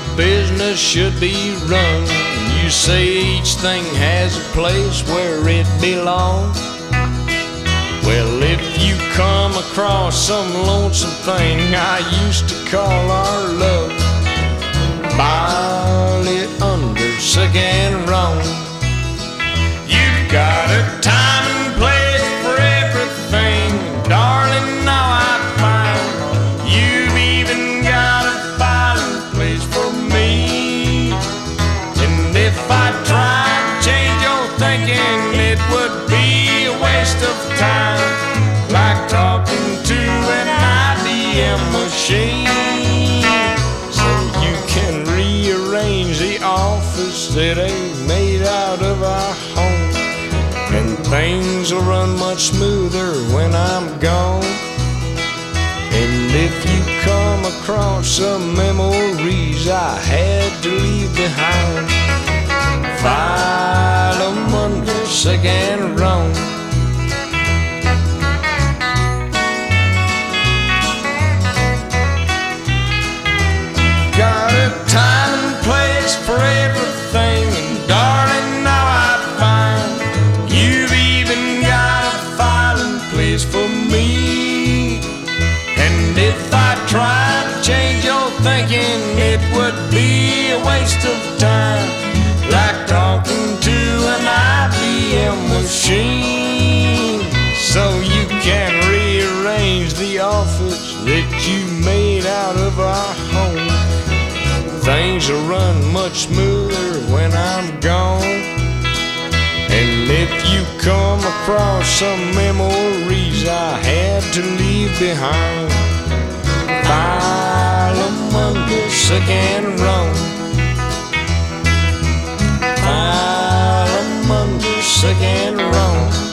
business should be run. You say each thing has a place where it belongs. Well, if you come across some lonesome thing I used to call our love, file it under sick and wrong. You've got a time and place for everything, darling, now I find you've even got a filing place for me. And if I tried to change your thinking, it would be a waste of time, like talking to an IBM machine. So you can rearrange the office that ain't made out of our home, and things will run much smoother when I'm gone. And if you come across some memories I had to leave behind, file them under sick and wrong. Got a time and place for everything, and darling, now I find you've even got a filing place for me. And if I tried to change your thinking, it would be a waste of time, like talking to an IBM machine. So you can rearrange the office that you made out of our home. Things will run much smoother when I'm gone. And if you come across some memories I had to leave behind, file them under sick and wrong. File them under sick and wrong.